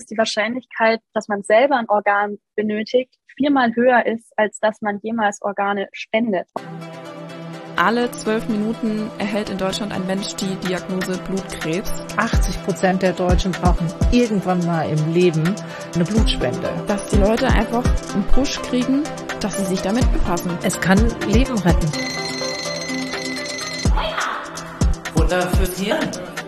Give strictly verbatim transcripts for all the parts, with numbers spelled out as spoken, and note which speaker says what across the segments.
Speaker 1: die Wahrscheinlichkeit, dass man selber ein Organ benötigt, viermal höher ist, als dass man jemals Organe spendet.
Speaker 2: Alle zwölf Minuten erhält in Deutschland ein Mensch die Diagnose Blutkrebs.
Speaker 3: achtzig Prozent der Deutschen brauchen irgendwann mal im Leben eine Blutspende.
Speaker 2: Dass die Leute einfach einen Push kriegen, dass sie sich damit befassen.
Speaker 3: Es kann Leben retten.
Speaker 4: Futter fürs Hirn.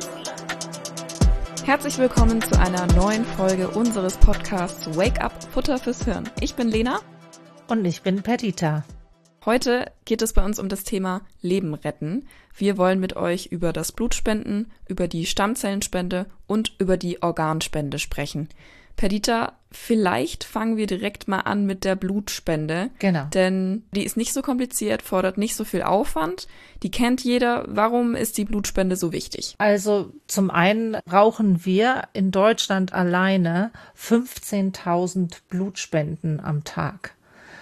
Speaker 2: Herzlich willkommen zu einer neuen Folge unseres Podcasts Wake Up, Futter fürs Hirn. Ich bin Lena.
Speaker 3: Und ich bin Perdita.
Speaker 2: Heute geht es bei uns um das Thema Leben retten. Wir wollen mit euch über das Blutspenden, über die Stammzellenspende und über die Organspende sprechen. Perdita, vielleicht fangen wir direkt mal an mit der Blutspende.
Speaker 3: Genau.
Speaker 2: Denn die ist nicht so kompliziert, fordert nicht so viel Aufwand. Die kennt jeder. Warum ist die Blutspende so wichtig?
Speaker 3: Also zum einen brauchen wir in Deutschland alleine fünfzehntausend Blutspenden am Tag.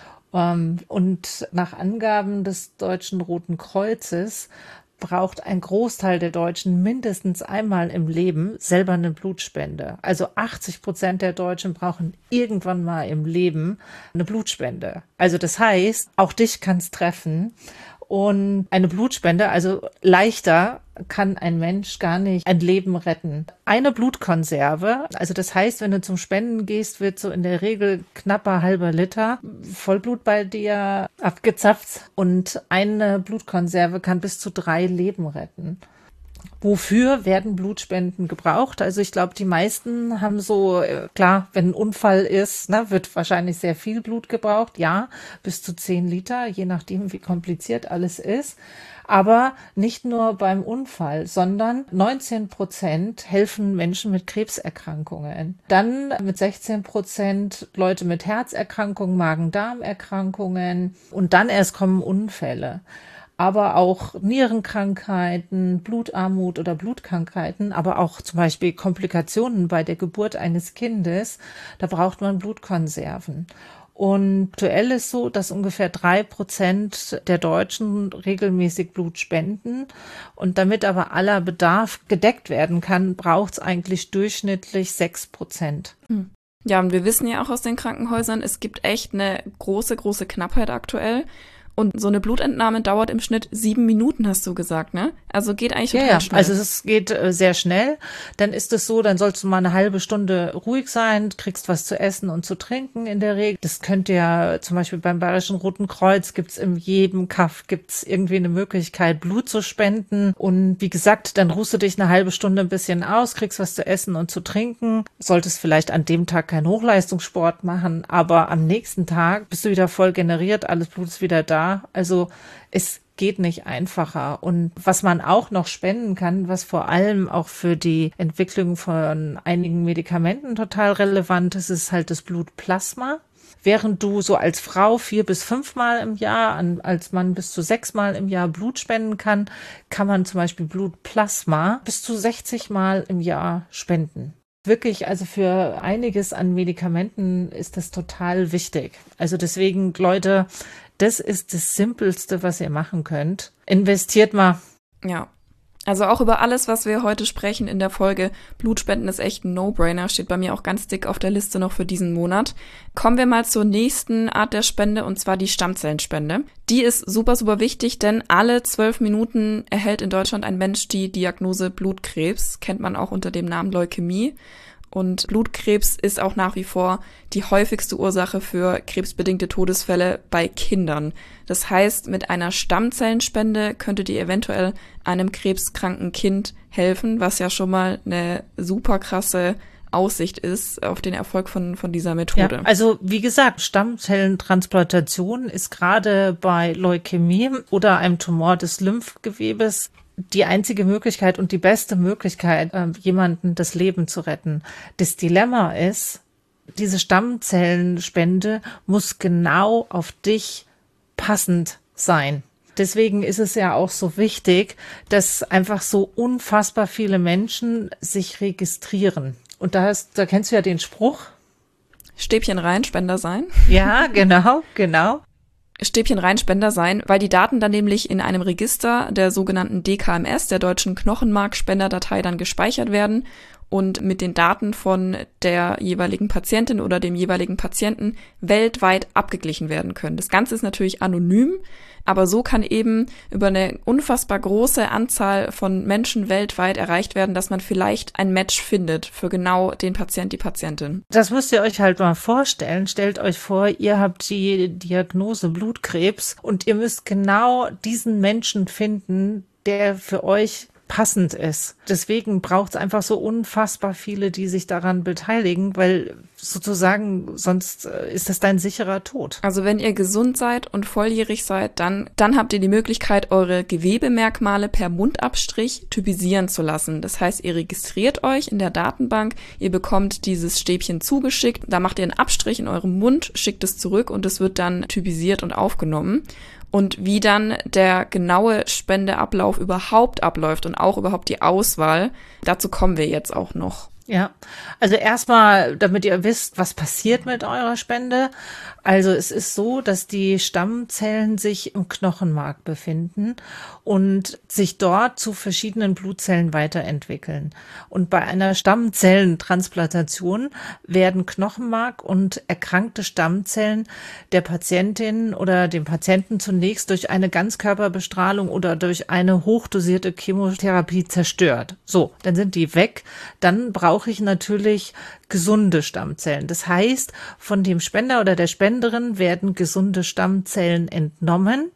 Speaker 3: Und nach Angaben des Deutschen Roten Kreuzes braucht ein Großteil der Deutschen mindestens einmal im Leben selber eine Blutspende. Also achtzig Prozent der Deutschen brauchen irgendwann mal im Leben eine Blutspende. Also das heißt, auch dich kann es treffen. Und eine Blutspende, also leichter kann ein Mensch gar nicht ein Leben retten. Eine Blutkonserve, also das heißt, wenn du zum Spenden gehst, wird so in der Regel knapper halber Liter Vollblut bei dir abgezapft und eine Blutkonserve kann bis zu drei Leben retten. Wofür werden Blutspenden gebraucht? Also ich glaube, die meisten haben so, klar, wenn ein Unfall ist, ne, wird wahrscheinlich sehr viel Blut gebraucht. Ja, bis zu zehn Liter, je nachdem, wie kompliziert alles ist. Aber nicht nur beim Unfall, sondern neunzehn Prozent helfen Menschen mit Krebserkrankungen. Dann mit sechzehn Prozent Leute mit Herzerkrankungen, Magen-Darm-Erkrankungen und dann erst kommen Unfälle. Aber auch Nierenkrankheiten, Blutarmut oder Blutkrankheiten, aber auch zum Beispiel Komplikationen bei der Geburt eines Kindes, da braucht man Blutkonserven. Und aktuell ist so, dass ungefähr drei Prozent der Deutschen regelmäßig Blut spenden. Und damit aber aller Bedarf gedeckt werden kann, braucht es eigentlich durchschnittlich sechs Prozent.
Speaker 2: Hm. Ja, und wir wissen ja auch aus den Krankenhäusern, es gibt echt eine große, große Knappheit aktuell. Und so eine Blutentnahme dauert im Schnitt sieben Minuten, hast du gesagt, ne? Also geht eigentlich total
Speaker 3: ja, ja.
Speaker 2: schnell.
Speaker 3: Also es geht äh, sehr schnell. Dann ist es so, dann sollst du mal eine halbe Stunde ruhig sein, kriegst was zu essen und zu trinken in der Regel. Das könnt ihr zum Beispiel beim Bayerischen Roten Kreuz, gibt's in jedem Kaff, gibt's irgendwie eine Möglichkeit, Blut zu spenden. Und wie gesagt, dann ruhst du dich eine halbe Stunde ein bisschen aus, kriegst was zu essen und zu trinken. Solltest vielleicht an dem Tag keinen Hochleistungssport machen, aber am nächsten Tag bist du wieder voll generiert, alles Blut ist wieder da. Also es geht nicht einfacher. Und was man auch noch spenden kann, was vor allem auch für die Entwicklung von einigen Medikamenten total relevant ist, ist halt das Blutplasma. Während du so als Frau vier bis fünfmal im Jahr, als Mann bis zu sechsmal im Jahr Blut spenden kann, kann man zum Beispiel Blutplasma bis zu sechzig Mal im Jahr spenden. Wirklich, also für einiges an Medikamenten ist das total wichtig. Also deswegen, Leute, das ist das Simpelste, was ihr machen könnt. Investiert mal.
Speaker 2: Ja, also auch über alles, was wir heute sprechen in der Folge Blutspenden ist echt ein No-Brainer, steht bei mir auch ganz dick auf der Liste noch für diesen Monat. Kommen wir mal zur nächsten Art der Spende und zwar die Stammzellenspende. Die ist super, super wichtig, denn alle zwölf Minuten erhält in Deutschland ein Mensch die Diagnose Blutkrebs, kennt man auch unter dem Namen Leukämie. Und Blutkrebs ist auch nach wie vor die häufigste Ursache für krebsbedingte Todesfälle bei Kindern. Das heißt, mit einer Stammzellenspende könntet ihr eventuell einem krebskranken Kind helfen, was ja schon mal eine super krasse Aussicht ist auf den Erfolg von, von dieser Methode.
Speaker 3: Ja, also wie gesagt, Stammzellentransplantation ist gerade bei Leukämie oder einem Tumor des Lymphgewebes die einzige Möglichkeit und die beste Möglichkeit, jemanden das Leben zu retten. Das Dilemma ist, diese Stammzellenspende muss genau auf dich passend sein. Deswegen ist es ja auch so wichtig, dass einfach so unfassbar viele Menschen sich registrieren. Und da, hast, da kennst du ja den Spruch.
Speaker 2: Stäbchen rein, Spender sein.
Speaker 3: Ja, genau, genau.
Speaker 2: Stäbchen rein, Spender sein, weil die Daten dann nämlich in einem Register der sogenannten D K M S, der deutschen Knochenmarkspenderdatei, dann gespeichert werden und mit den Daten von der jeweiligen Patientin oder dem jeweiligen Patienten weltweit abgeglichen werden können. Das Ganze ist natürlich anonym, aber so kann eben über eine unfassbar große Anzahl von Menschen weltweit erreicht werden, dass man vielleicht ein Match findet für genau den Patient, die Patientin.
Speaker 3: Das müsst ihr euch halt mal vorstellen. Stellt euch vor, ihr habt die Diagnose Blutkrebs und ihr müsst genau diesen Menschen finden, der für euch passend ist. Deswegen braucht es einfach so unfassbar viele, die sich daran beteiligen, weil sozusagen sonst ist das dein sicherer Tod.
Speaker 2: Also wenn ihr gesund seid und volljährig seid, dann, dann habt ihr die Möglichkeit, eure Gewebemerkmale per Mundabstrich typisieren zu lassen. Das heißt, ihr registriert euch in der Datenbank, ihr bekommt dieses Stäbchen zugeschickt, da macht ihr einen Abstrich in eurem Mund, schickt es zurück und es wird dann typisiert und aufgenommen. Und wie dann der genaue Spendeablauf überhaupt abläuft und auch überhaupt die Auswahl, dazu kommen wir jetzt auch noch.
Speaker 3: Ja, also erstmal, damit ihr wisst, was passiert mit eurer Spende. Also es ist so, dass die Stammzellen sich im Knochenmark befinden und sich dort zu verschiedenen Blutzellen weiterentwickeln. Und bei einer Stammzellentransplantation werden Knochenmark und erkrankte Stammzellen der Patientin oder dem Patienten zunächst durch eine Ganzkörperbestrahlung oder durch eine hochdosierte Chemotherapie zerstört. So, dann sind die weg. Dann brauche ich natürlich gesunde Stammzellen. Das heißt, von dem Spender oder der Spenderin werden gesunde Stammzellen entnommen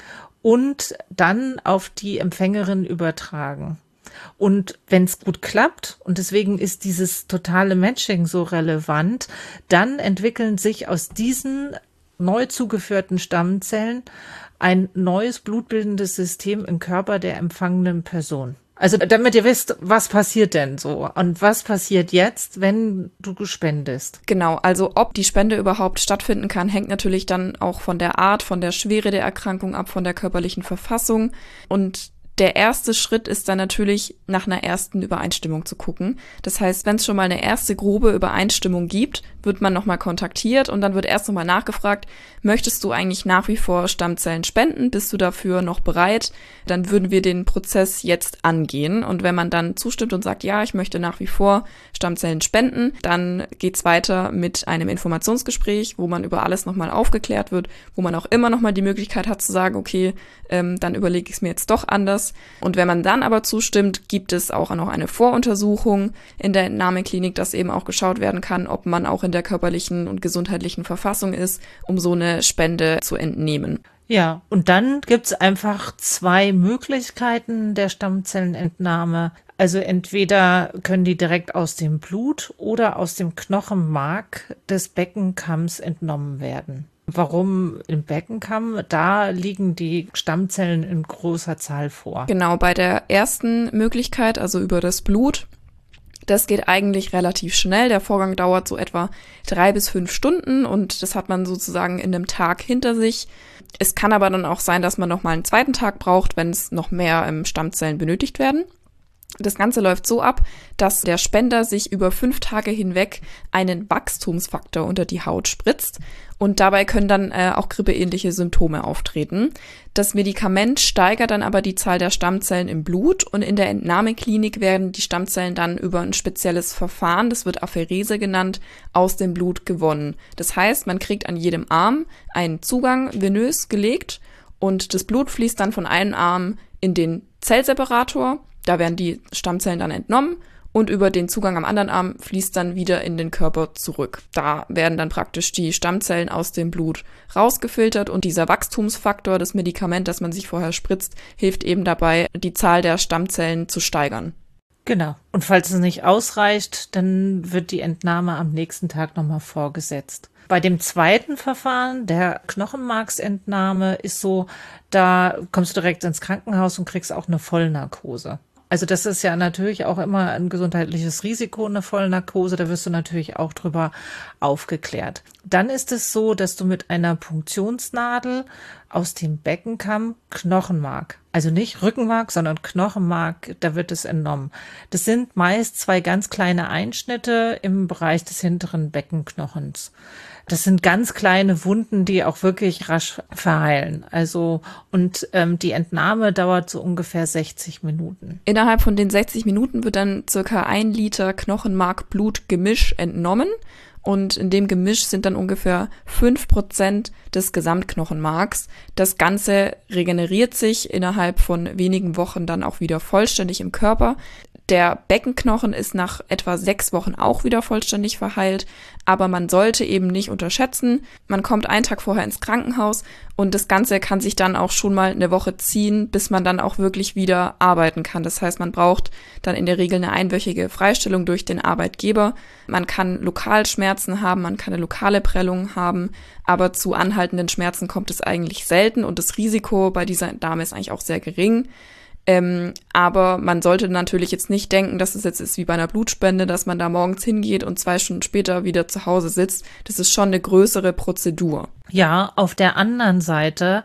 Speaker 3: und dann auf die Empfängerin übertragen. Und wenn es gut klappt, und deswegen ist dieses totale Matching so relevant, dann entwickeln sich aus diesen neu zugeführten Stammzellen ein neues blutbildendes System im Körper der empfangenen Person. Also damit ihr wisst, was passiert denn so und was passiert jetzt, wenn du spendest.
Speaker 2: Genau, also ob die Spende überhaupt stattfinden kann, hängt natürlich dann auch von der Art, von der Schwere der Erkrankung ab, von der körperlichen Verfassung. Und der erste Schritt ist dann natürlich, nach einer ersten Übereinstimmung zu gucken. Das heißt, wenn es schon mal eine erste grobe Übereinstimmung gibt, wird man nochmal kontaktiert und dann wird erst nochmal nachgefragt, möchtest du eigentlich nach wie vor Stammzellen spenden? Bist du dafür noch bereit? Dann würden wir den Prozess jetzt angehen. Und wenn man dann zustimmt und sagt, ja, ich möchte nach wie vor Stammzellen spenden, dann geht's weiter mit einem Informationsgespräch, wo man über alles nochmal aufgeklärt wird, wo man auch immer nochmal die Möglichkeit hat zu sagen, okay, ähm, dann überlege ich es mir jetzt doch anders. Und wenn man dann aber zustimmt, gibt es auch noch eine Voruntersuchung in der Entnahmeklinik, dass eben auch geschaut werden kann, ob man auch in der körperlichen und gesundheitlichen Verfassung ist, um so eine Spende zu entnehmen.
Speaker 3: Ja, und dann gibt's einfach zwei Möglichkeiten der Stammzellenentnahme. Also entweder können die direkt aus dem Blut oder aus dem Knochenmark des Beckenkamms entnommen werden. Warum im Beckenkamm? Da liegen die Stammzellen in großer Zahl vor.
Speaker 2: Genau, bei der ersten Möglichkeit, also über das Blut, das geht eigentlich relativ schnell. Der Vorgang dauert so etwa drei bis fünf Stunden und das hat man sozusagen in einem Tag hinter sich. Es kann aber dann auch sein, dass man noch mal einen zweiten Tag braucht, wenn es noch mehr ähm, Stammzellen benötigt werden. Das Ganze läuft so ab, dass der Spender sich über fünf Tage hinweg einen Wachstumsfaktor unter die Haut spritzt und dabei können dann äh, auch grippeähnliche Symptome auftreten. Das Medikament steigert dann aber die Zahl der Stammzellen im Blut und in der Entnahmeklinik werden die Stammzellen dann über ein spezielles Verfahren, das wird Apherese genannt, aus dem Blut gewonnen. Das heißt, man kriegt an jedem Arm einen Zugang venös gelegt und das Blut fließt dann von einem Arm in den Zellseparator. Da werden die Stammzellen dann entnommen und über den Zugang am anderen Arm fließt dann wieder in den Körper zurück. Da werden dann praktisch die Stammzellen aus dem Blut rausgefiltert und dieser Wachstumsfaktor, das Medikament, das man sich vorher spritzt, hilft eben dabei, die Zahl der Stammzellen zu steigern.
Speaker 3: Genau. Und falls es nicht ausreicht, dann wird die Entnahme am nächsten Tag nochmal vorgesetzt. Bei dem zweiten Verfahren, der Knochenmarksentnahme, ist so, da kommst du direkt ins Krankenhaus und kriegst auch eine Vollnarkose. Also das ist ja natürlich auch immer ein gesundheitliches Risiko, eine Vollnarkose. Da wirst du natürlich auch drüber aufgeklärt. Dann ist es so, dass du mit einer Punktionsnadel aus dem Beckenkamm Knochenmark. Also nicht Rückenmark, sondern Knochenmark, da wird es entnommen. Das sind meist zwei ganz kleine Einschnitte im Bereich des hinteren Beckenknochens. Das sind ganz kleine Wunden, die auch wirklich rasch verheilen. Also und ähm, die Entnahme dauert so ungefähr sechzig Minuten.
Speaker 2: Innerhalb von den sechzig Minuten wird dann circa ein Liter Knochenmark-Blut-Gemisch entnommen. Und in dem Gemisch sind dann ungefähr fünf Prozent des Gesamtknochenmarks. Das Ganze regeneriert sich innerhalb von wenigen Wochen dann auch wieder vollständig im Körper. Der Beckenknochen ist nach etwa sechs Wochen auch wieder vollständig verheilt, aber man sollte eben nicht unterschätzen, man kommt einen Tag vorher ins Krankenhaus und das Ganze kann sich dann auch schon mal eine Woche ziehen, bis man dann auch wirklich wieder arbeiten kann. Das heißt, man braucht dann in der Regel eine einwöchige Freistellung durch den Arbeitgeber. Man kann Lokalschmerzen haben, man kann eine lokale Prellung haben, aber zu anhaltenden Schmerzen kommt es eigentlich selten und das Risiko bei dieser Dame ist eigentlich auch sehr gering. Ähm, aber man sollte natürlich jetzt nicht denken, dass es jetzt ist wie bei einer Blutspende, dass man da morgens hingeht und zwei Stunden später wieder zu Hause sitzt. Das ist schon eine größere Prozedur.
Speaker 3: Ja, auf der anderen Seite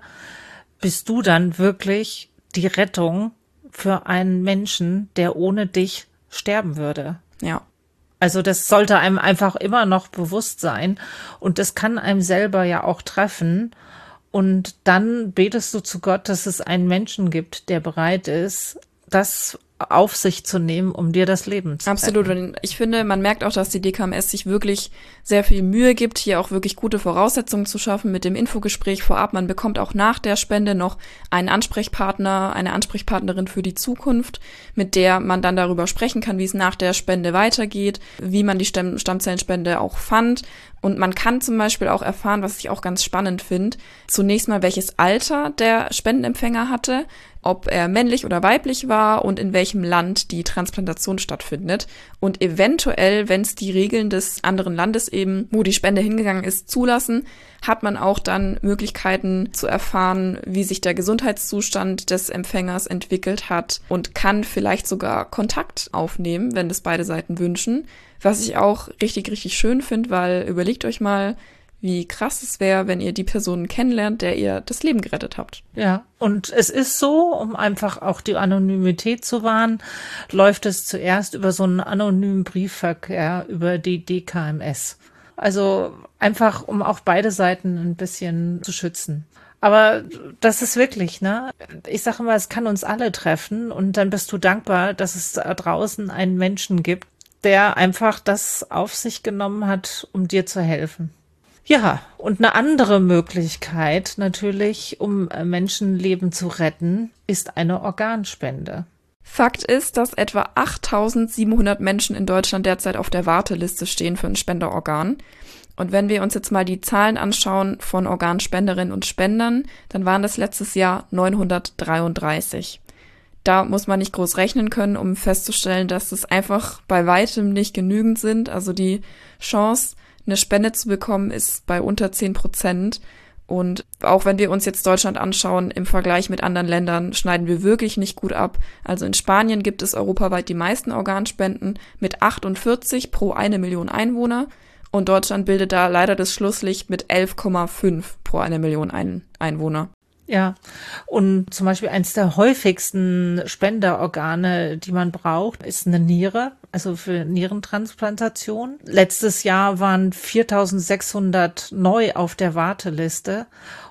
Speaker 3: bist du dann wirklich die Rettung für einen Menschen, der ohne dich sterben würde.
Speaker 2: Ja.
Speaker 3: Also das sollte einem einfach immer noch bewusst sein und das kann einem selber ja auch treffen. Und dann betest du zu Gott, dass es einen Menschen gibt, der bereit ist, das auf sich zu nehmen, um dir das Leben zu retten.
Speaker 2: Absolut. Und ich finde, man merkt auch, dass die D K M S sich wirklich sehr viel Mühe gibt, hier auch wirklich gute Voraussetzungen zu schaffen mit dem Infogespräch vorab. Man bekommt auch nach der Spende noch einen Ansprechpartner, eine Ansprechpartnerin für die Zukunft, mit der man dann darüber sprechen kann, wie es nach der Spende weitergeht, wie man die Stamm- Stammzellenspende auch fand. Und man kann zum Beispiel auch erfahren, was ich auch ganz spannend finde, zunächst mal, welches Alter der Spendenempfänger hatte, ob er männlich oder weiblich war und in welchem Land die Transplantation stattfindet. Und eventuell, wenn es die Regeln des anderen Landes eben, wo die Spende hingegangen ist, zulassen, hat man auch dann Möglichkeiten zu erfahren, wie sich der Gesundheitszustand des Empfängers entwickelt hat und kann vielleicht sogar Kontakt aufnehmen, wenn das beide Seiten wünschen. Was ich auch richtig, richtig schön finde, weil überlegt euch mal, wie krass es wäre, wenn ihr die Person kennenlernt, der ihr das Leben gerettet habt.
Speaker 3: Ja, und es ist so, um einfach auch die Anonymität zu wahren, läuft es zuerst über so einen anonymen Briefverkehr über die D K M S. Also einfach, um auch beide Seiten ein bisschen zu schützen. Aber das ist wirklich, ne? Ich sage immer, es kann uns alle treffen und dann bist du dankbar, dass es da draußen einen Menschen gibt, der einfach das auf sich genommen hat, um dir zu helfen. Ja, und eine andere Möglichkeit natürlich, um Menschenleben zu retten, ist eine Organspende.
Speaker 2: Fakt ist, dass etwa achttausendsiebenhundert Menschen in Deutschland derzeit auf der Warteliste stehen für ein Spenderorgan. Und wenn wir uns jetzt mal die Zahlen anschauen von Organspenderinnen und Spendern, dann waren das letztes Jahr neunhundertdreiunddreißig. Da muss man nicht groß rechnen können, um festzustellen, dass es einfach bei weitem nicht genügend sind. Also die Chance, eine Spende zu bekommen, ist bei unter zehn Prozent. Und auch wenn wir uns jetzt Deutschland anschauen, im Vergleich mit anderen Ländern schneiden wir wirklich nicht gut ab. Also in Spanien gibt es europaweit die meisten Organspenden mit achtundvierzig pro eine Million Einwohner. Und Deutschland bildet da leider das Schlusslicht mit elf Komma fünf pro eine Million Ein- Einwohner.
Speaker 3: Ja, und zum Beispiel eines der häufigsten Spenderorgane, die man braucht, ist eine Niere, also für Nierentransplantation. Letztes Jahr waren viertausendsechshundert neu auf der Warteliste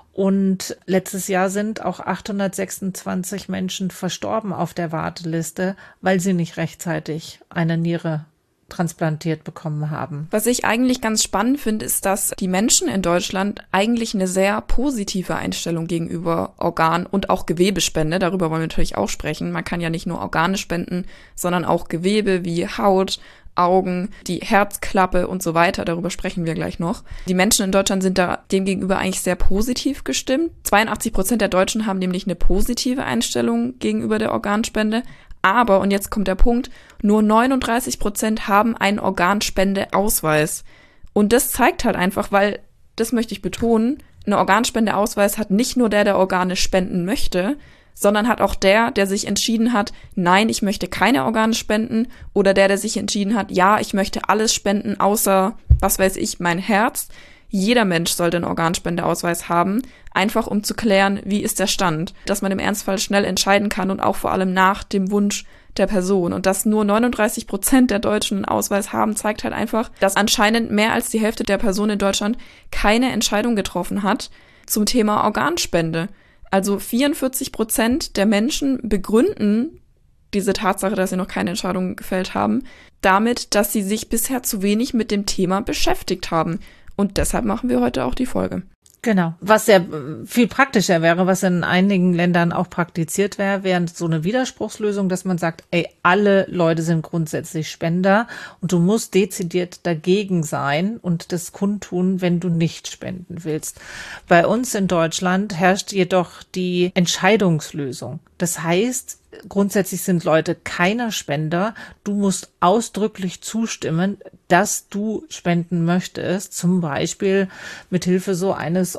Speaker 3: und letztes Jahr sind auch achthundertsechsundzwanzig Menschen verstorben auf der Warteliste, weil sie nicht rechtzeitig eine Niere transplantiert bekommen haben.
Speaker 2: Was ich eigentlich ganz spannend finde, ist, dass die Menschen in Deutschland eigentlich eine sehr positive Einstellung gegenüber Organ- und auch Gewebespende, darüber wollen wir natürlich auch sprechen. Man kann ja nicht nur Organe spenden, sondern auch Gewebe wie Haut, Augen, die Herzklappe und so weiter, darüber sprechen wir gleich noch. Die Menschen in Deutschland sind da demgegenüber eigentlich sehr positiv gestimmt. zweiundachtzig Prozent der Deutschen haben nämlich eine positive Einstellung gegenüber der Organspende. Aber, und jetzt kommt der Punkt, nur neununddreißig Prozent haben einen Organspendeausweis. Und das zeigt halt einfach, weil, das möchte ich betonen, ein Organspendeausweis hat nicht nur der, der Organe spenden möchte, sondern hat auch der, der sich entschieden hat, nein, ich möchte keine Organe spenden, oder der, der sich entschieden hat, ja, ich möchte alles spenden, außer, was weiß ich, mein Herz. jeder Mensch sollte einen Organspendeausweis haben, einfach um zu klären, wie ist der Stand, dass man im Ernstfall schnell entscheiden kann und auch vor allem nach dem Wunsch der Person. Und dass nur neununddreißig Prozent der Deutschen einen Ausweis haben, zeigt halt einfach, dass anscheinend mehr als die Hälfte der Personen in Deutschland keine Entscheidung getroffen hat zum Thema Organspende. Also vierundvierzig Prozent der Menschen begründen diese Tatsache, dass sie noch keine Entscheidung gefällt haben, damit, dass sie sich bisher zu wenig mit dem Thema beschäftigt haben. Und deshalb machen wir heute auch die Folge.
Speaker 3: Genau. Was sehr viel praktischer wäre, was in einigen Ländern auch praktiziert wäre, wäre so eine Widerspruchslösung, dass man sagt, ey, alle Leute sind grundsätzlich Spender und du musst dezidiert dagegen sein und das kundtun, wenn du nicht spenden willst. Bei uns in Deutschland herrscht jedoch die Entscheidungslösung. Das heißt, grundsätzlich sind Leute keiner Spender. Du musst ausdrücklich zustimmen, dass du spenden möchtest, zum Beispiel mit Hilfe so eines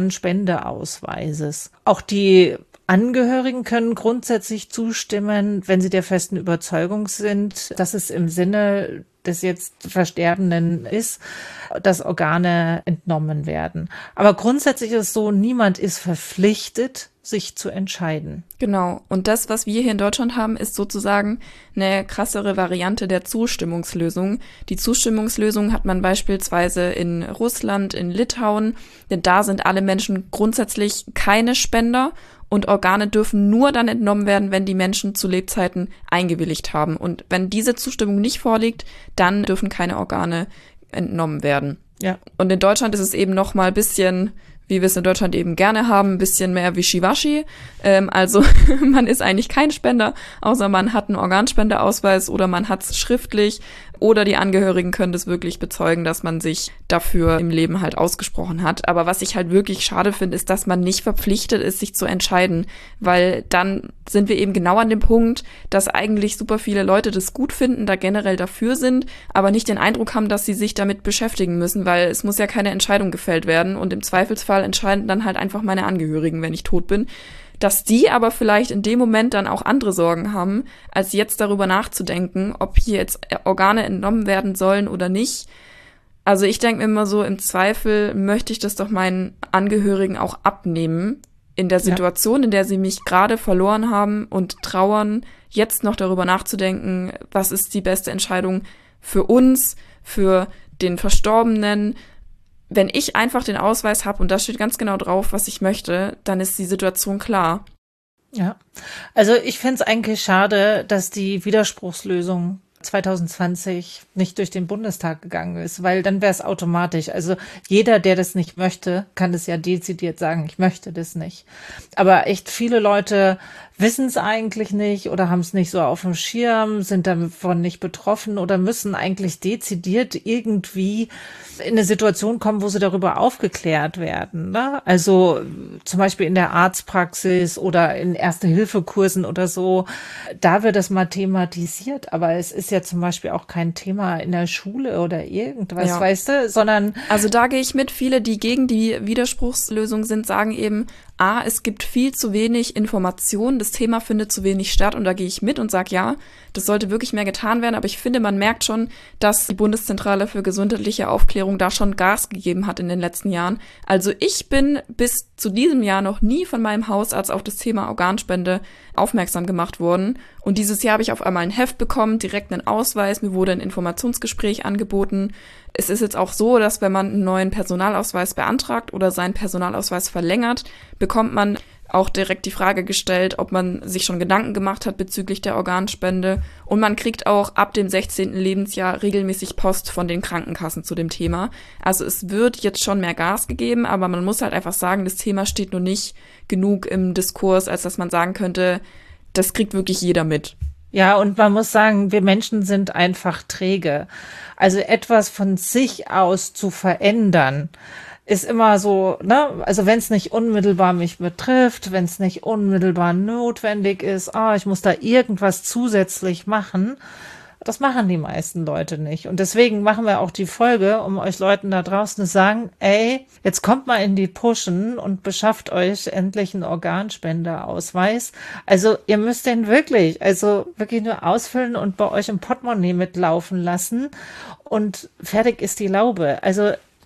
Speaker 3: Organspendeausweises. Auch die Angehörigen können grundsätzlich zustimmen, wenn sie der festen Überzeugung sind, dass es im Sinne des jetzt Versterbenden ist, dass Organe entnommen werden. Aber grundsätzlich ist es so, niemand ist verpflichtet, sich zu entscheiden.
Speaker 2: Genau. Und das, was wir hier in Deutschland haben, ist sozusagen eine krassere Variante der Zustimmungslösung. Die Zustimmungslösung hat man beispielsweise in Russland, in Litauen, denn da sind alle Menschen grundsätzlich keine Spender und Organe dürfen nur dann entnommen werden, wenn die Menschen zu Lebzeiten eingewilligt haben. Und wenn diese Zustimmung nicht vorliegt, dann dürfen keine Organe entnommen werden.
Speaker 3: Ja.
Speaker 2: Und in Deutschland ist es eben noch mal ein bisschen, wie wir es in Deutschland eben gerne haben, ein bisschen mehr wischiwaschi. Ähm, also man ist eigentlich kein Spender, außer man hat einen Organspendeausweis oder man hat es schriftlich oder die Angehörigen können das wirklich bezeugen, dass man sich dafür im Leben halt ausgesprochen hat. Aber was ich halt wirklich schade finde, ist, dass man nicht verpflichtet ist, sich zu entscheiden, weil dann sind wir eben genau an dem Punkt, dass eigentlich super viele Leute das gut finden, da generell dafür sind, aber nicht den Eindruck haben, dass sie sich damit beschäftigen müssen, weil es muss ja keine Entscheidung gefällt werden und im Zweifelsfall entscheiden dann halt einfach meine Angehörigen, wenn ich tot bin. Dass die aber vielleicht in dem Moment dann auch andere Sorgen haben, als jetzt darüber nachzudenken, ob hier jetzt Organe entnommen werden sollen oder nicht. Also ich denke mir immer so, im Zweifel möchte ich das doch meinen Angehörigen auch abnehmen, in der Situation, ja. in der sie mich gerade verloren haben und trauern, jetzt noch darüber nachzudenken, was ist die beste Entscheidung für uns, für den Verstorbenen. Wenn ich einfach den Ausweis habe und da steht ganz genau drauf, was ich möchte, dann ist die Situation klar.
Speaker 3: Ja, also ich fände es eigentlich schade, dass die Widerspruchslösung zwanzig zwanzig nicht durch den Bundestag gegangen ist, weil dann wäre es automatisch. Also jeder, der das nicht möchte, kann es ja dezidiert sagen, ich möchte das nicht. Aber echt viele Leute wissen es eigentlich nicht oder haben es nicht so auf dem Schirm, sind davon nicht betroffen oder müssen eigentlich dezidiert irgendwie in eine Situation kommen, wo sie darüber aufgeklärt werden. Ne? Also zum Beispiel in der Arztpraxis oder in Erste-Hilfe-Kursen oder so, da wird das mal thematisiert, aber es ist ja zum Beispiel auch kein Thema in der Schule oder irgendwas, ja. weißt du, sondern...
Speaker 2: Also da gehe ich mit, viele, die gegen die Widerspruchslösung sind, sagen eben, A, es gibt viel zu wenig Informationen, das Thema findet zu wenig statt und da gehe ich mit und sage, ja, das sollte wirklich mehr getan werden, aber ich finde, man merkt schon, dass die Bundeszentrale für gesundheitliche Aufklärung da schon Gas gegeben hat in den letzten Jahren. Also ich bin bis zu diesem Jahr noch nie von meinem Hausarzt auf das Thema Organspende aufmerksam gemacht worden und dieses Jahr habe ich auf einmal ein Heft bekommen, direkt einen Ausweis, mir wurde ein Informationsgespräch angeboten. Es ist jetzt auch so, dass wenn man einen neuen Personalausweis beantragt oder seinen Personalausweis verlängert, bekommt man auch direkt die Frage gestellt, ob man sich schon Gedanken gemacht hat bezüglich der Organspende. Und man kriegt auch ab dem sechzehnten Lebensjahr regelmäßig Post von den Krankenkassen zu dem Thema. Also es wird jetzt schon mehr Gas gegeben, aber man muss halt einfach sagen, das Thema steht noch nicht genug im Diskurs, als dass man sagen könnte, das kriegt wirklich jeder mit.
Speaker 3: Ja, und man muss sagen, wir Menschen sind einfach träge. Also etwas von sich aus zu verändern, ist immer so, ne, also wenn es nicht unmittelbar mich betrifft, wenn es nicht unmittelbar notwendig ist, ah, ich muss da irgendwas zusätzlich machen, das machen die meisten Leute nicht. Und deswegen machen wir auch die Folge, um euch Leuten da draußen zu sagen, ey, jetzt kommt mal in die Pushen und beschafft euch endlich einen Organspendeausweis. Also ihr müsst den wirklich, also wirklich nur ausfüllen und bei euch im Portemonnaie mitlaufen lassen und fertig ist die Laube. Also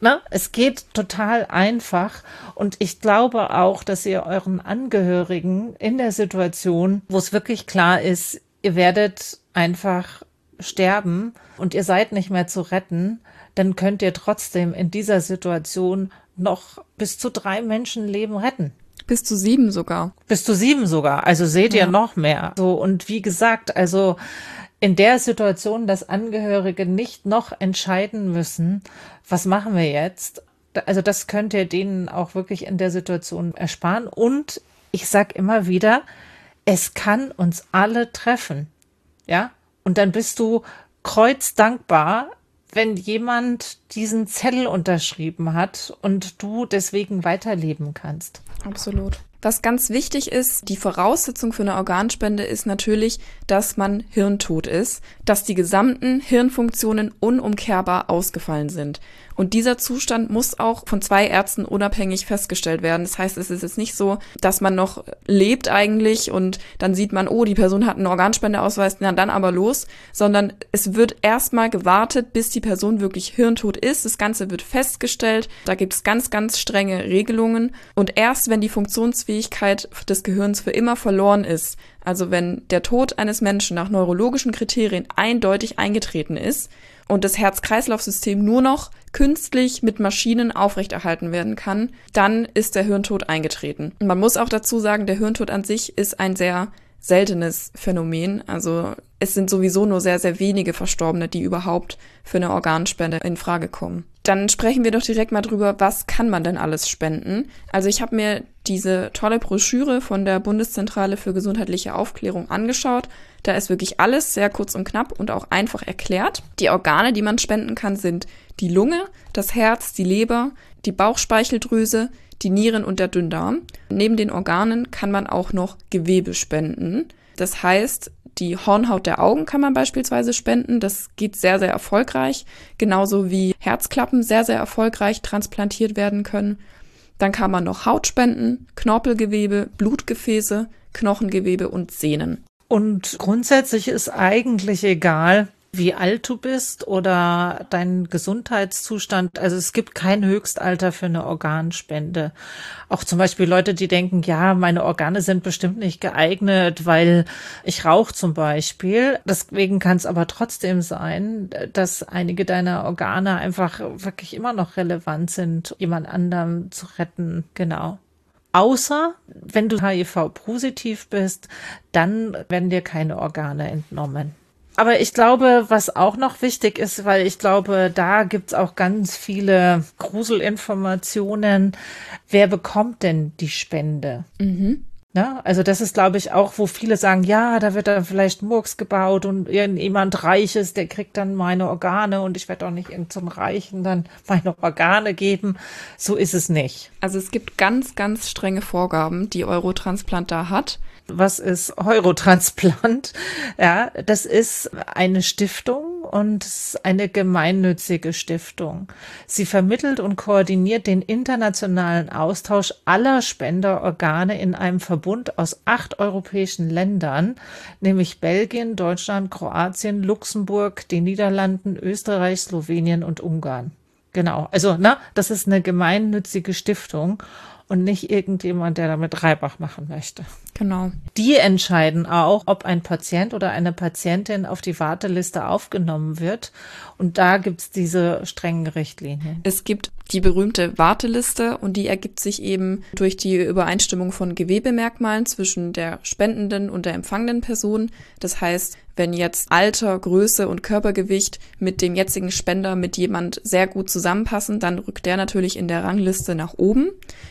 Speaker 3: Ne? Es geht total einfach und ich glaube auch, dass ihr euren Angehörigen in der Situation, wo es wirklich klar ist, ihr werdet einfach sterben und ihr seid nicht mehr zu retten, dann könnt ihr trotzdem in dieser Situation noch bis zu drei Menschenleben retten.
Speaker 2: Bis zu sieben sogar.
Speaker 3: Bis zu sieben sogar. Also seht ihr
Speaker 2: Ja.
Speaker 3: noch mehr. So, und wie gesagt, also in der Situation, dass Angehörige nicht noch entscheiden müssen, was machen wir jetzt? Also das könnt ihr denen auch wirklich in der Situation ersparen. Und ich sag immer wieder, es kann uns alle treffen. Ja? Und dann bist du kreuzdankbar, wenn jemand diesen Zettel unterschrieben hat und du deswegen weiterleben kannst.
Speaker 2: Absolut. Was ganz wichtig ist, die Voraussetzung für eine Organspende ist natürlich, dass man hirntot ist, dass die gesamten Hirnfunktionen unumkehrbar ausgefallen sind. Und dieser Zustand muss auch von zwei Ärzten unabhängig festgestellt werden. Das heißt, es ist jetzt nicht so, dass man noch lebt eigentlich und dann sieht man, oh, die Person hat einen Organspendeausweis, na dann aber los, sondern es wird erstmal gewartet, bis die Person wirklich hirntot ist. Das Ganze wird festgestellt. Da gibt es ganz, ganz strenge Regelungen. Und erst wenn die Funktionsfähigkeit des Gehirns für immer verloren ist, also wenn der Tod eines Menschen nach neurologischen Kriterien eindeutig eingetreten ist und das Herz-Kreislauf-System nur noch künstlich mit Maschinen aufrechterhalten werden kann, dann ist der Hirntod eingetreten. Und man muss auch dazu sagen, der Hirntod an sich ist ein sehr seltenes Phänomen. Also es sind sowieso nur sehr, sehr wenige Verstorbene, die überhaupt für eine Organspende in Frage kommen. Dann sprechen wir doch direkt mal drüber, was kann man denn alles spenden? Also ich habe mir diese tolle Broschüre von der Bundeszentrale für gesundheitliche Aufklärung angeschaut. Da ist wirklich alles sehr kurz und knapp und auch einfach erklärt. Die Organe, die man spenden kann, sind die Lunge, das Herz, die Leber, die Bauchspeicheldrüse, die Nieren und der Dünndarm. Neben den Organen kann man auch noch Gewebe spenden. Das heißt, die Hornhaut der Augen kann man beispielsweise spenden. Das geht sehr, sehr erfolgreich. Genauso wie Herzklappen sehr, sehr erfolgreich transplantiert werden können. Dann kann man noch Haut spenden, Knorpelgewebe, Blutgefäße, Knochengewebe und Sehnen.
Speaker 3: Und grundsätzlich ist eigentlich egal, wie alt du bist oder dein Gesundheitszustand. Also es gibt kein Höchstalter für eine Organspende. Auch zum Beispiel Leute, die denken, ja, meine Organe sind bestimmt nicht geeignet, weil ich rauche zum Beispiel. Deswegen kann es aber trotzdem sein, dass einige deiner Organe einfach wirklich immer noch relevant sind, jemand anderem zu retten. Genau. Außer, wenn du H I V-positiv bist, dann werden dir keine Organe entnommen. Aber ich glaube, was auch noch wichtig ist, weil ich glaube, da gibt's auch ganz viele Gruselinformationen. Wer bekommt denn die Spende?
Speaker 2: Mhm.
Speaker 3: Na, also das ist, glaube ich, auch, wo viele sagen, ja, da wird dann vielleicht Murks gebaut und irgendjemand Reiches, der kriegt dann meine Organe und ich werde auch nicht irgendeinem Reichen dann meine Organe geben. So ist es nicht.
Speaker 2: Also es gibt ganz, ganz strenge Vorgaben, die Eurotransplant da hat.
Speaker 3: Was ist Eurotransplant? Ja, das ist eine Stiftung und es ist eine gemeinnützige Stiftung. Sie vermittelt und koordiniert den internationalen Austausch aller Spenderorgane in einem Verbund aus acht europäischen Ländern, nämlich Belgien, Deutschland, Kroatien, Luxemburg, den Niederlanden, Österreich, Slowenien und Ungarn. Genau, also na, das ist eine gemeinnützige Stiftung. Und nicht irgendjemand, der damit Reibach machen möchte.
Speaker 2: Genau.
Speaker 3: Die entscheiden auch, ob ein Patient oder eine Patientin auf die Warteliste aufgenommen wird. Und da gibt's diese strengen Richtlinien.
Speaker 2: Es gibt die berühmte Warteliste und die ergibt sich eben durch die Übereinstimmung von Gewebemerkmalen zwischen der spendenden und der empfangenden Person. Das heißt, wenn jetzt Alter, Größe und Körpergewicht mit dem jetzigen Spender mit jemand sehr gut zusammenpassen, dann rückt der natürlich in der Rangliste nach oben.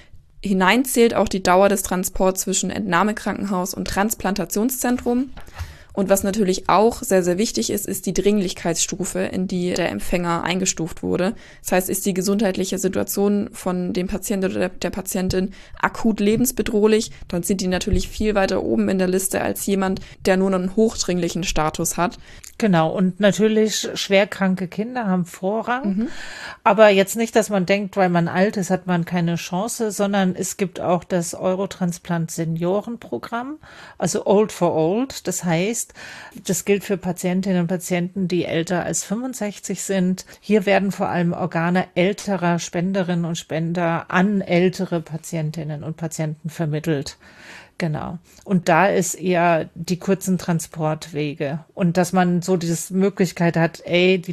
Speaker 2: Hinein zählt auch die Dauer des Transports zwischen Entnahmekrankenhaus und Transplantationszentrum. Und was natürlich auch sehr, sehr wichtig ist, ist die Dringlichkeitsstufe, in die der Empfänger eingestuft wurde. Das heißt, ist die gesundheitliche Situation von dem Patienten oder der, der Patientin akut lebensbedrohlich, dann sind die natürlich viel weiter oben in der Liste als jemand, der nur einen hochdringlichen Status hat.
Speaker 3: Genau, und natürlich schwerkranke Kinder haben Vorrang, mhm. aber jetzt nicht, dass man denkt, weil man alt ist, hat man keine Chance, sondern es gibt auch das Eurotransplant Seniorenprogramm, also Old for Old. Das heißt, das gilt für Patientinnen und Patienten, die älter als fünfundsechzig sind. Hier werden vor allem Organe älterer Spenderinnen und Spender an ältere Patientinnen und Patienten vermittelt. Genau. Und da ist eher die kurzen Transportwege und dass man so diese Möglichkeit hat, ey, die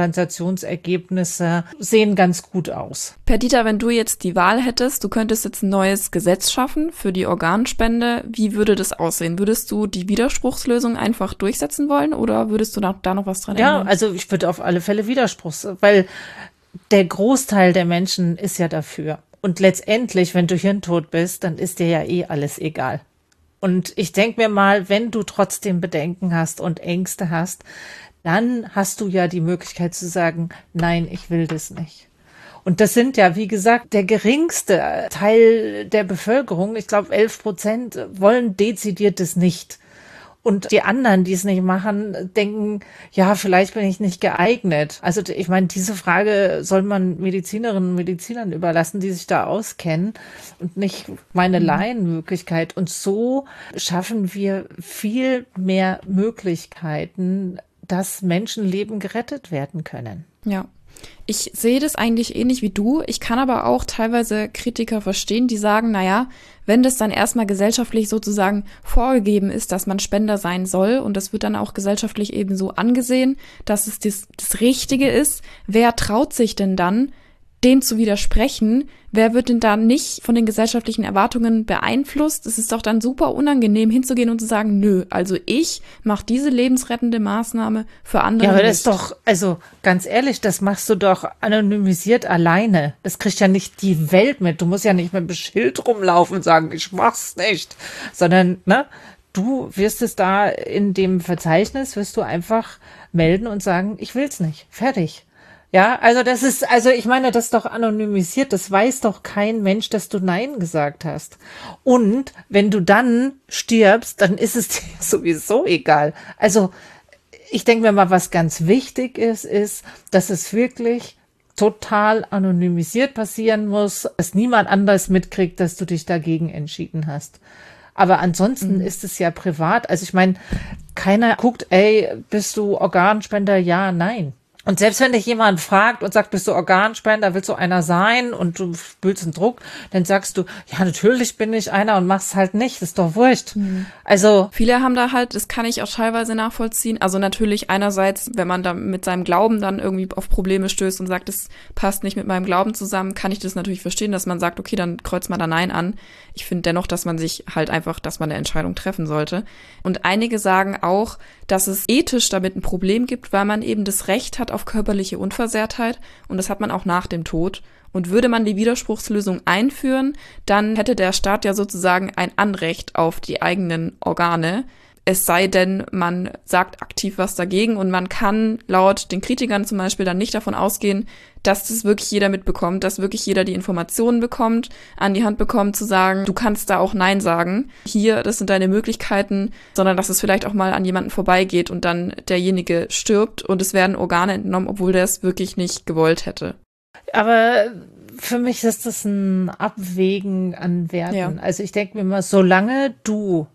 Speaker 3: Transplantationsergebnisse sehen ganz gut aus.
Speaker 2: Perdita, wenn du jetzt die Wahl hättest, du könntest jetzt ein neues Gesetz schaffen für die Organspende, wie würde das aussehen? Würdest du die Widerspruchslösung einfach durchsetzen wollen oder würdest du da, da noch was dran ändern?
Speaker 3: Ja, also ich würde auf alle Fälle Widerspruchs, weil der Großteil der Menschen ist ja dafür. Und letztendlich, wenn du hirntot bist, dann ist dir ja eh alles egal. Und ich denke mir mal, wenn du trotzdem Bedenken hast und Ängste hast, dann hast du ja die Möglichkeit zu sagen, nein, ich will das nicht. Und das sind ja, wie gesagt, der geringste Teil der Bevölkerung. Ich glaube, elf Prozent wollen dezidiert das nicht. Und die anderen, die es nicht machen, denken, ja, vielleicht bin ich nicht geeignet. Also ich meine, diese Frage soll man Medizinerinnen und Medizinern überlassen, die sich da auskennen und nicht meine Laienmöglichkeit. Und so schaffen wir viel mehr Möglichkeiten, dass Menschenleben gerettet werden können.
Speaker 2: Ja. Ich sehe das eigentlich ähnlich wie du. Ich kann aber auch teilweise Kritiker verstehen, die sagen, naja, wenn das dann erstmal gesellschaftlich sozusagen vorgegeben ist, dass man Spender sein soll und das wird dann auch gesellschaftlich eben so angesehen, dass es das, das Richtige ist, wer traut sich denn dann, dem zu widersprechen? Wer wird denn da nicht von den gesellschaftlichen Erwartungen beeinflusst? Es ist doch dann super unangenehm, hinzugehen und zu sagen, nö, also ich mache diese lebensrettende Maßnahme für andere.
Speaker 3: Ja, aber
Speaker 2: nicht.
Speaker 3: das ist doch, also ganz ehrlich, das machst du doch anonymisiert alleine. Das kriegt ja nicht die Welt mit. Du musst ja nicht mit einem Schild rumlaufen und sagen, ich mach's nicht. Sondern, ne, du wirst es da in dem Verzeichnis, wirst du einfach melden und sagen, ich will's nicht. Fertig. Ja, also das ist, also ich meine, das ist doch anonymisiert, das weiß doch kein Mensch, dass du Nein gesagt hast. Und wenn du dann stirbst, dann ist es dir sowieso egal. Also ich denke mir mal, was ganz wichtig ist, ist, dass es wirklich total anonymisiert passieren muss, dass niemand anders mitkriegt, dass du dich dagegen entschieden hast. Aber ansonsten mhm. ist es ja privat. Also ich meine, keiner guckt, ey, bist du Organspender? Ja, nein. Und selbst wenn dich jemand fragt und sagt, bist du Organspender, willst du einer sein und du spürst einen Druck, dann sagst du, ja, natürlich bin ich einer und mach's halt nicht, ist doch wurscht. Mhm. Also
Speaker 2: viele haben da halt, das kann ich auch teilweise nachvollziehen, also natürlich einerseits, wenn man da mit seinem Glauben dann irgendwie auf Probleme stößt und sagt, das passt nicht mit meinem Glauben zusammen, kann ich das natürlich verstehen, dass man sagt, okay, dann kreuzt man da Nein an. Ich finde dennoch, dass man sich halt einfach, dass man eine Entscheidung treffen sollte. Und einige sagen auch, dass es ethisch damit ein Problem gibt, weil man eben das Recht hat auf körperliche Unversehrtheit und das hat man auch nach dem Tod. Und würde man die Widerspruchslösung einführen, dann hätte der Staat ja sozusagen ein Anrecht auf die eigenen Organe. Es sei denn, man sagt aktiv was dagegen und man kann laut den Kritikern zum Beispiel dann nicht davon ausgehen, dass das wirklich jeder mitbekommt, dass wirklich jeder die Informationen bekommt, an die Hand bekommt, zu sagen, du kannst da auch Nein sagen. Hier, das sind deine Möglichkeiten, sondern dass es vielleicht auch mal an jemanden vorbeigeht und dann derjenige stirbt und es werden Organe entnommen, obwohl der es wirklich nicht gewollt hätte.
Speaker 3: Aber für mich ist das ein Abwägen an Werten. Ja. Also ich denke mir mal, solange du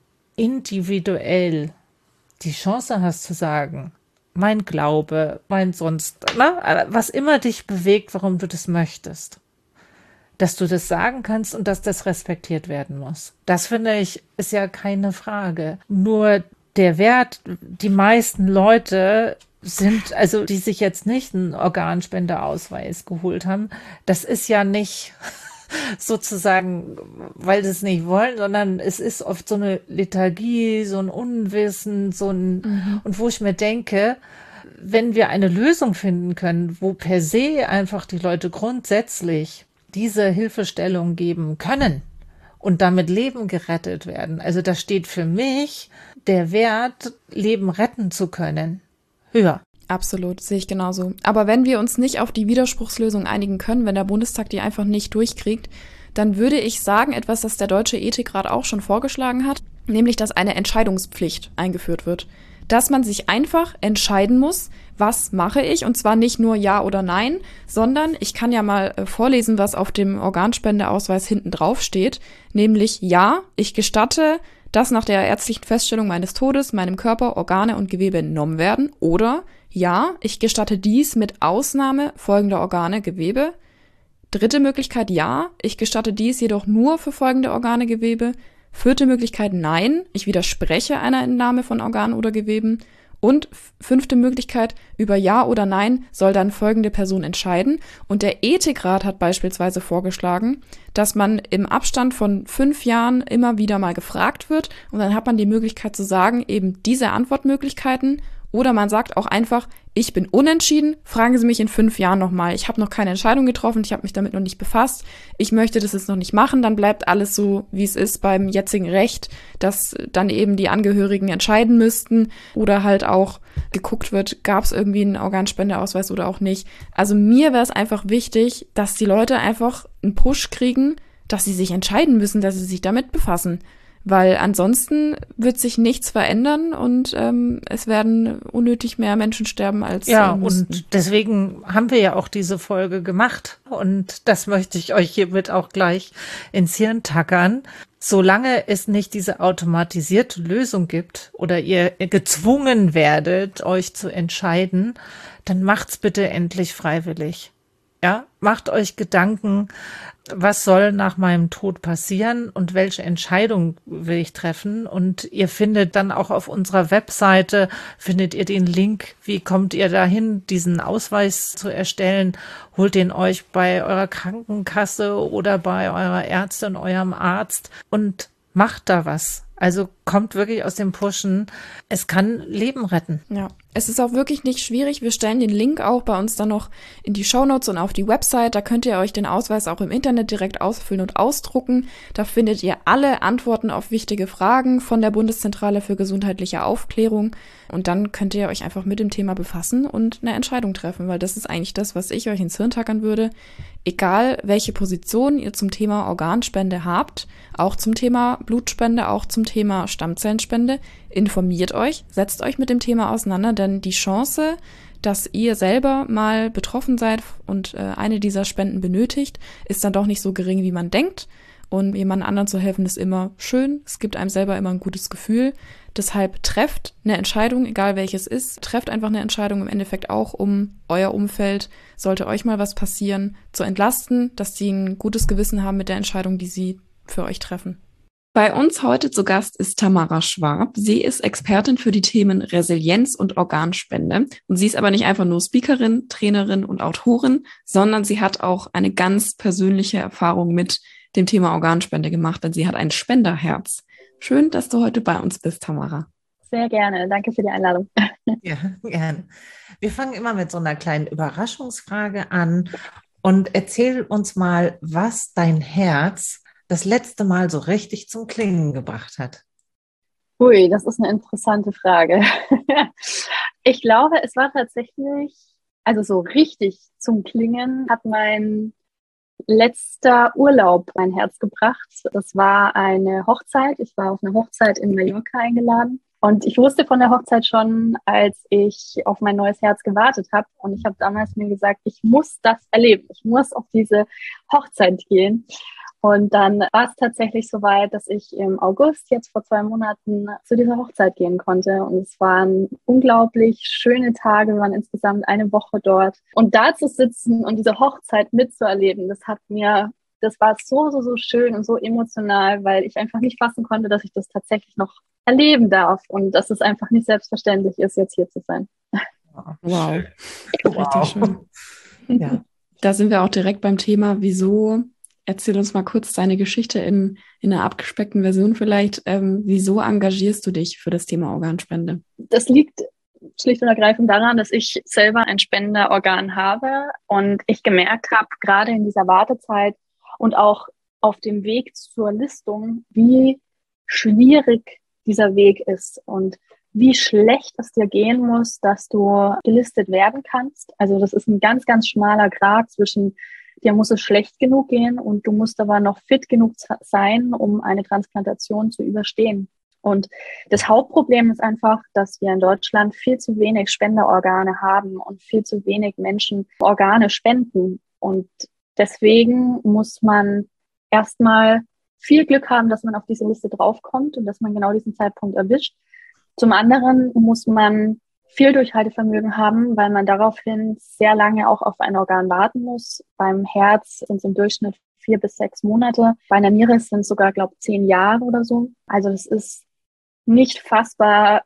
Speaker 3: individuell die Chance hast zu sagen, mein Glaube, mein sonst, na, was immer dich bewegt, warum du das möchtest, dass du das sagen kannst und dass das respektiert werden muss. Das finde ich, ist ja keine Frage. Nur der Wert, die meisten Leute sind, also die sich jetzt nicht einen Organspenderausweis geholt haben, das ist ja nicht sozusagen, weil sie es nicht wollen, sondern es ist oft so eine Lethargie, so ein Unwissen, so ein, mhm. und wo ich mir denke, wenn wir eine Lösung finden können, wo per se einfach die Leute grundsätzlich diese Hilfestellung geben können und damit Leben gerettet werden, also da steht für mich der Wert, Leben retten zu können, höher.
Speaker 2: Absolut, sehe ich genauso. Aber wenn wir uns nicht auf die Widerspruchslösung einigen können, wenn der Bundestag die einfach nicht durchkriegt, dann würde ich sagen, etwas, das der Deutsche Ethikrat auch schon vorgeschlagen hat, nämlich, dass eine Entscheidungspflicht eingeführt wird. dass man sich einfach entscheiden muss, was mache ich, und zwar nicht nur Ja oder Nein, sondern ich kann ja mal äh, vorlesen, was auf dem Organspendeausweis hinten drauf steht, nämlich Ja, ich gestatte, dass nach der ärztlichen Feststellung meines Todes meinem Körper Organe und Gewebe entnommen werden, oder Ja, ich gestatte dies mit Ausnahme folgender Organe, Gewebe. Dritte Möglichkeit, ja, ich gestatte dies jedoch nur für folgende Organe, Gewebe. Vierte Möglichkeit, nein, ich widerspreche einer Entnahme von Organen oder Geweben. Und fünfte Möglichkeit, über Ja oder Nein soll dann folgende Person entscheiden. Und der Ethikrat hat beispielsweise vorgeschlagen, dass man im Abstand von fünf Jahren immer wieder mal gefragt wird. Und dann hat man die Möglichkeit zu sagen, eben diese Antwortmöglichkeiten. Oder man sagt auch einfach, ich bin unentschieden, fragen Sie mich in fünf Jahren nochmal. Ich habe noch keine Entscheidung getroffen, ich habe mich damit noch nicht befasst. Ich möchte das jetzt noch nicht machen, dann bleibt alles so, wie es ist beim jetzigen Recht, dass dann eben die Angehörigen entscheiden müssten oder halt auch geguckt wird, gab es irgendwie einen Organspendeausweis oder auch nicht. Also mir wäre es einfach wichtig, dass die Leute einfach einen Push kriegen, dass sie sich entscheiden müssen, dass sie sich damit befassen. Weil ansonsten wird sich nichts verändern und ähm, es werden unnötig mehr Menschen sterben als
Speaker 3: Ja,
Speaker 2: äh, müssten.
Speaker 3: Und deswegen haben wir ja auch diese Folge gemacht. Und das möchte ich euch hiermit auch gleich ins Hirn tackern. Solange es nicht diese automatisierte Lösung gibt oder ihr gezwungen werdet, euch zu entscheiden, dann macht's bitte endlich freiwillig. Ja, macht euch Gedanken, was soll nach meinem Tod passieren und welche Entscheidung will ich treffen? Und ihr findet dann auch auf unserer Webseite, findet ihr den Link, wie kommt ihr dahin, diesen Ausweis zu erstellen? Holt den euch bei eurer Krankenkasse oder bei eurer Ärztin, eurem Arzt und macht da was. Also kommt wirklich aus dem Pushen. Es kann Leben retten.
Speaker 2: Ja, es ist auch wirklich nicht schwierig. Wir stellen den Link auch bei uns dann noch in die Shownotes und auf die Website. Da könnt ihr euch den Ausweis auch im Internet direkt ausfüllen und ausdrucken. Da findet ihr alle Antworten auf wichtige Fragen von der Bundeszentrale für gesundheitliche Aufklärung. Und dann könnt ihr euch einfach mit dem Thema befassen und eine Entscheidung treffen, weil das ist eigentlich das, was ich euch ins Hirn tackern würde. Egal, welche Position ihr zum Thema Organspende habt, auch zum Thema Blutspende, auch zum Thema Stammzellenspende, informiert euch, setzt euch mit dem Thema auseinander, denn die Chance, dass ihr selber mal betroffen seid und äh, eine dieser Spenden benötigt, ist dann doch nicht so gering, wie man denkt. Und jemand anderen zu helfen, ist immer schön. Es gibt einem selber immer ein gutes Gefühl. Deshalb trefft eine Entscheidung, egal welches ist. Trefft einfach eine Entscheidung im Endeffekt auch, um euer Umfeld, sollte euch mal was passieren, zu entlasten, dass sie ein gutes Gewissen haben mit der Entscheidung, die sie für euch treffen. Bei uns heute zu Gast ist Tamara Schwab. Sie ist Expertin für die Themen Resilienz und Organspende. Und sie ist aber nicht einfach nur Speakerin, Trainerin und Autorin, sondern sie hat auch eine ganz persönliche Erfahrung mit dem Thema Organspende gemacht, denn sie hat ein Spenderherz. Schön, dass du heute bei uns bist, Tamara.
Speaker 1: Sehr gerne. Danke für die Einladung.
Speaker 3: Ja, gerne. Wir fangen immer mit so einer kleinen Überraschungsfrage an und erzähl uns mal, was dein Herz das letzte Mal so richtig zum Klingen gebracht hat.
Speaker 1: Ui, das ist eine interessante Frage. Ich glaube, es war tatsächlich, also so richtig zum Klingen hat mein letzter Urlaub mein Herz gebracht. Das war eine Hochzeit. Ich war auf eine Hochzeit in Mallorca eingeladen. Und ich wusste von der Hochzeit schon, als ich auf mein neues Herz gewartet habe. Und ich habe damals mir gesagt, ich muss das erleben. Ich muss auf diese Hochzeit gehen. Und dann war es tatsächlich so weit, dass ich im August, jetzt vor zwei Monaten, zu dieser Hochzeit gehen konnte. Und es waren unglaublich schöne Tage, wir waren insgesamt eine Woche dort. Und da zu sitzen und diese Hochzeit mitzuerleben, das hat mir, das war so, so, so schön und so emotional, weil ich einfach nicht fassen konnte, dass ich das tatsächlich noch erleben darf und dass es einfach nicht selbstverständlich ist, jetzt hier zu sein.
Speaker 2: Wow.
Speaker 3: Wow.
Speaker 2: Richtig schön. Ja. Da sind wir auch direkt beim Thema, wieso. Erzähl uns mal kurz deine Geschichte in, in einer abgespeckten Version vielleicht. Ähm, wieso engagierst du dich für das Thema Organspende?
Speaker 1: Das liegt schlicht und ergreifend daran, dass ich selber ein Spenderorgan habe und ich gemerkt habe, gerade in dieser Wartezeit und auch auf dem Weg zur Listung, wie schwierig dieser Weg ist und wie schlecht es dir gehen muss, dass du gelistet werden kannst. Also das ist ein ganz, ganz schmaler Grat zwischen dir muss es schlecht genug gehen und du musst aber noch fit genug sein, um eine Transplantation zu überstehen. Und das Hauptproblem ist einfach, dass wir in Deutschland viel zu wenig Spenderorgane haben und viel zu wenig Menschen Organe spenden. Und deswegen muss man erstmal viel Glück haben, dass man auf diese Liste draufkommt und dass man genau diesen Zeitpunkt erwischt. Zum anderen muss man viel Durchhaltevermögen haben, weil man daraufhin sehr lange auch auf ein Organ warten muss. Beim Herz sind es im Durchschnitt vier bis sechs Monate. Bei einer Niere sind es sogar, glaube ich, zehn Jahre oder so. Also das ist nicht fassbar,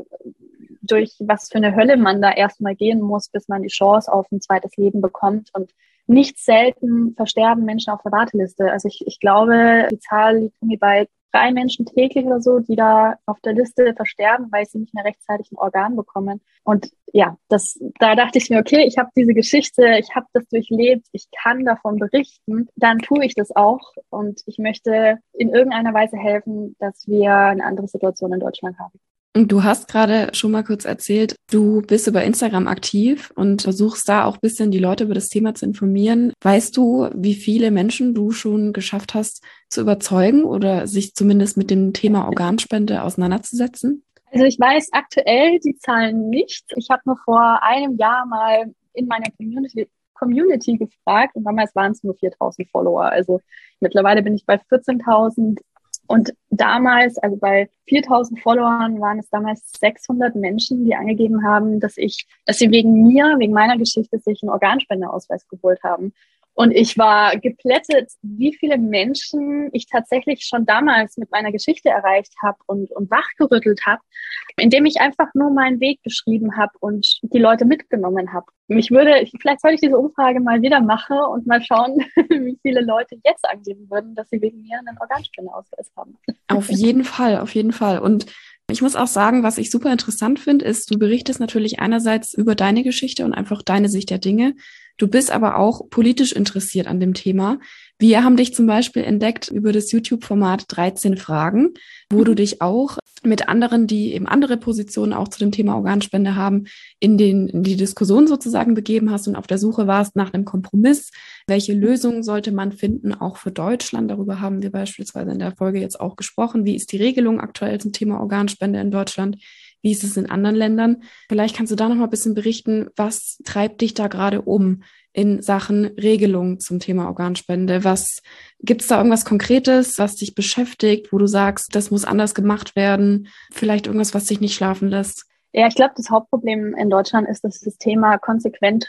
Speaker 1: durch was für eine Hölle man da erstmal gehen muss, bis man die Chance auf ein zweites Leben bekommt. Und nicht selten versterben Menschen auf der Warteliste. Also ich, ich glaube, die Zahl liegt irgendwie bei drei Menschen täglich oder so, die da auf der Liste versterben, weil sie nicht mehr rechtzeitig ein Organ bekommen. Und ja, das, da dachte ich mir, okay, ich habe diese Geschichte, ich habe das durchlebt, ich kann davon berichten, dann tue ich das auch. Und ich möchte in irgendeiner Weise helfen, dass wir eine andere Situation in Deutschland haben.
Speaker 2: Du hast gerade schon mal kurz erzählt, du bist über Instagram aktiv und versuchst da auch ein bisschen die Leute über das Thema zu informieren. Weißt du, wie viele Menschen du schon geschafft hast zu überzeugen oder sich zumindest mit dem Thema Organspende auseinanderzusetzen?
Speaker 1: Also ich weiß aktuell die Zahlen nicht. Ich habe nur vor einem Jahr mal in meiner Community, Community gefragt und damals waren es nur viertausend Follower. Also mittlerweile bin ich bei vierzehntausend. Und damals, also bei viertausend Followern, waren es damals sechshundert Menschen, die angegeben haben, dass ich, dass sie wegen mir, wegen meiner Geschichte sich einen Organspendeausweis geholt haben. Und ich war geplättet, wie viele Menschen ich tatsächlich schon damals mit meiner Geschichte erreicht habe und, und wachgerüttelt habe, indem ich einfach nur meinen Weg beschrieben habe und die Leute mitgenommen habe. Mich würde, vielleicht sollte ich diese Umfrage mal wieder machen und mal schauen, wie viele Leute jetzt angeben würden, dass sie wegen mir einen Organspendeausweis haben.
Speaker 2: Auf jeden Fall, auf jeden Fall. Und ich muss auch sagen, was ich super interessant finde, ist, du berichtest natürlich einerseits über deine Geschichte und einfach deine Sicht der Dinge. Du bist aber auch politisch interessiert an dem Thema. Wir haben dich zum Beispiel entdeckt über das YouTube-Format dreizehn Fragen, wo du dich auch mit anderen, die eben andere Positionen auch zu dem Thema Organspende haben, in, den, in die Diskussion sozusagen begeben hast und auf der Suche warst nach einem Kompromiss. Welche Lösungen sollte man finden, auch für Deutschland? Darüber haben wir beispielsweise in der Folge jetzt auch gesprochen. Wie ist die Regelung aktuell zum Thema Organspende in Deutschland? Wie ist es in anderen Ländern? Vielleicht kannst du da noch mal ein bisschen berichten, was treibt dich da gerade um in Sachen Regelung zum Thema Organspende? Was gibt's da irgendwas Konkretes, was dich beschäftigt, wo du sagst, das muss anders gemacht werden? Vielleicht irgendwas, was dich nicht schlafen lässt?
Speaker 1: Ja, ich glaube, das Hauptproblem in Deutschland ist, dass das Thema konsequent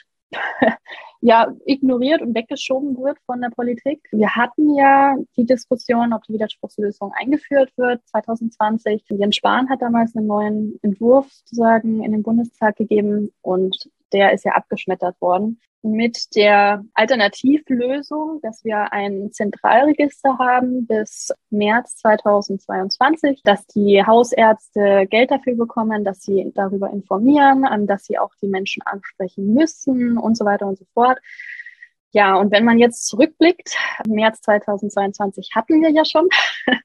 Speaker 1: ja ignoriert und weggeschoben wird von der Politik. Wir hatten ja die Diskussion, ob die Widerspruchslösung eingeführt wird zwanzig zwanzig. Jens Spahn hat damals einen neuen Entwurf sozusagen in den Bundestag gegeben und der ist ja abgeschmettert worden. Mit der Alternativlösung, dass wir ein Zentralregister haben bis März zweitausendzweiundzwanzig, dass die Hausärzte Geld dafür bekommen, dass sie darüber informieren, dass sie auch die Menschen ansprechen müssen und so weiter und so fort. Ja, und wenn man jetzt zurückblickt, März zweitausendzweiundzwanzig hatten wir ja schon.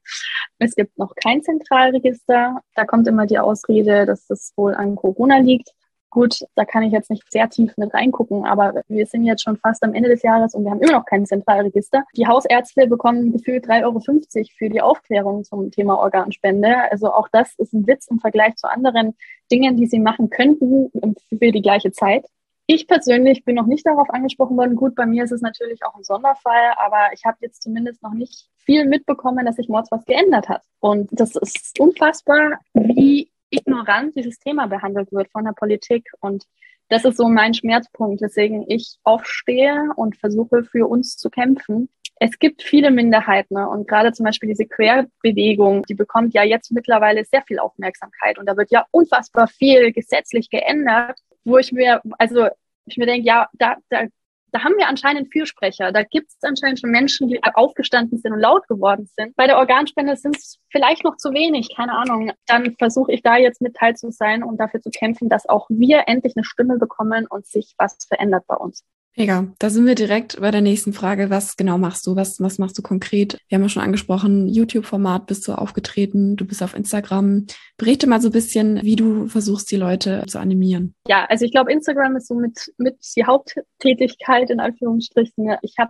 Speaker 1: Es gibt noch kein Zentralregister. Da kommt immer die Ausrede, dass das wohl an Corona liegt. Gut, da kann ich jetzt nicht sehr tief mit reingucken, aber wir sind jetzt schon fast am Ende des Jahres und wir haben immer noch kein Zentralregister. Die Hausärzte bekommen gefühlt drei Euro fünfzig für die Aufklärung zum Thema Organspende. Also auch das ist ein Witz im Vergleich zu anderen Dingen, die sie machen könnten für die gleiche Zeit. Ich persönlich bin noch nicht darauf angesprochen worden. Gut, bei mir ist es natürlich auch ein Sonderfall, aber ich habe jetzt zumindest noch nicht viel mitbekommen, dass sich mords was geändert hat. Und das ist unfassbar, wie ignorant dieses Thema behandelt wird von der Politik. Und das ist so mein Schmerzpunkt, weswegen ich aufstehe und versuche, für uns zu kämpfen. Es gibt viele Minderheiten und gerade zum Beispiel diese Querbewegung, die bekommt ja jetzt mittlerweile sehr viel Aufmerksamkeit und da wird ja unfassbar viel gesetzlich geändert, wo ich mir, also ich mir denke, ja, da, da, da haben wir anscheinend Fürsprecher. Da gibt es anscheinend schon Menschen, die aufgestanden sind und laut geworden sind. Bei der Organspende sind es vielleicht noch zu wenig, keine Ahnung. Dann versuche ich da jetzt mit teil zu sein und dafür zu kämpfen, dass auch wir endlich eine Stimme bekommen und sich was verändert bei uns.
Speaker 2: Mega. Da sind wir direkt bei der nächsten Frage. Was genau machst du? Was, was machst du konkret? Wir haben ja schon angesprochen, YouTube-Format bist du aufgetreten. Du bist auf Instagram. Berichte mal so ein bisschen, wie du versuchst, die Leute zu animieren.
Speaker 1: Ja, also ich glaube, Instagram ist so mit, mit die Haupttätigkeit in Anführungsstrichen. Ich habe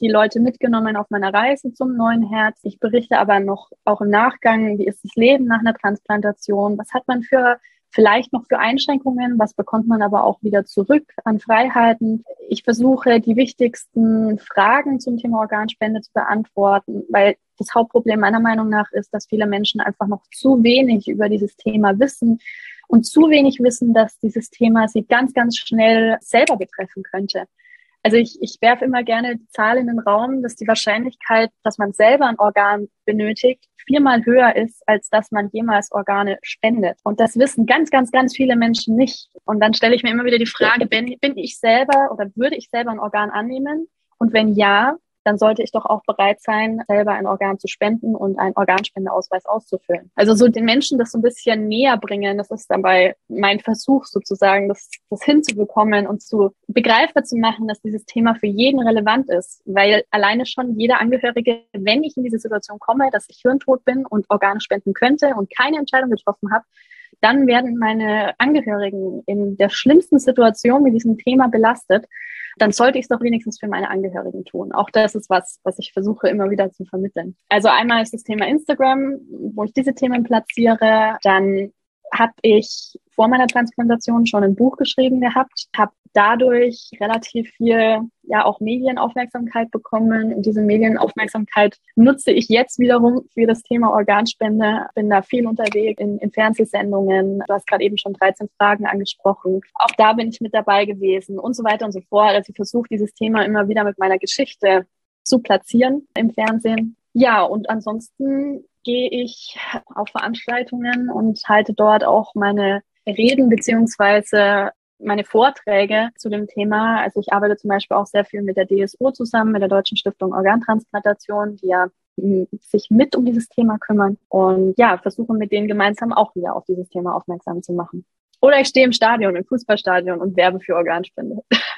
Speaker 1: die Leute mitgenommen auf meiner Reise zum neuen Herz. Ich berichte aber noch auch im Nachgang, wie ist das Leben nach einer Transplantation? Was hat man für vielleicht noch für Einschränkungen? Was bekommt man aber auch wieder zurück an Freiheiten? Ich versuche, die wichtigsten Fragen zum Thema Organspende zu beantworten, weil das Hauptproblem meiner Meinung nach ist, dass viele Menschen einfach noch zu wenig über dieses Thema wissen und zu wenig wissen, dass dieses Thema sie ganz, ganz schnell selber betreffen könnte. Also ich, ich werfe immer gerne die Zahl in den Raum, dass die Wahrscheinlichkeit, dass man selber ein Organ benötigt, viermal höher ist, als dass man jemals Organe spendet. Und das wissen ganz, ganz, ganz viele Menschen nicht. Und dann stelle ich mir immer wieder die Frage, bin, bin ich selber oder würde ich selber ein Organ annehmen? Und wenn ja, dann sollte ich doch auch bereit sein, selber ein Organ zu spenden und einen Organspendeausweis auszufüllen. Also so den Menschen das so ein bisschen näher bringen, das ist dabei mein Versuch sozusagen, das, das hinzubekommen und zu begreifbar zu machen, dass dieses Thema für jeden relevant ist. Weil alleine schon jeder Angehörige, wenn ich in diese Situation komme, dass ich hirntot bin und Organe spenden könnte und keine Entscheidung getroffen habe, dann werden meine Angehörigen in der schlimmsten Situation mit diesem Thema belastet. Dann sollte ich es doch wenigstens für meine Angehörigen tun. Auch das ist was, was ich versuche immer wieder zu vermitteln. Also einmal ist das Thema Instagram, wo ich diese Themen platziere. Dann habe ich vor meiner Transplantation schon ein Buch geschrieben gehabt, habe dadurch relativ viel, ja, auch Medienaufmerksamkeit bekommen. Und diese Medienaufmerksamkeit nutze ich jetzt wiederum für das Thema Organspende. Bin da viel unterwegs in, in Fernsehsendungen. Du hast gerade eben schon dreizehn Fragen angesprochen. Auch da bin ich mit dabei gewesen und so weiter und so fort. Also ich versuche dieses Thema immer wieder mit meiner Geschichte zu platzieren im Fernsehen. Ja, und ansonsten gehe ich auf Veranstaltungen und halte dort auch meine Reden beziehungsweise meine Vorträge zu dem Thema. Also ich arbeite zum Beispiel auch sehr viel mit der D S O zusammen, mit der Deutschen Stiftung Organtransplantation, die ja m, sich mit um dieses Thema kümmern und ja, versuche mit denen gemeinsam auch wieder auf dieses Thema aufmerksam zu machen. Oder ich stehe im Stadion, im Fußballstadion und werbe für Organspende.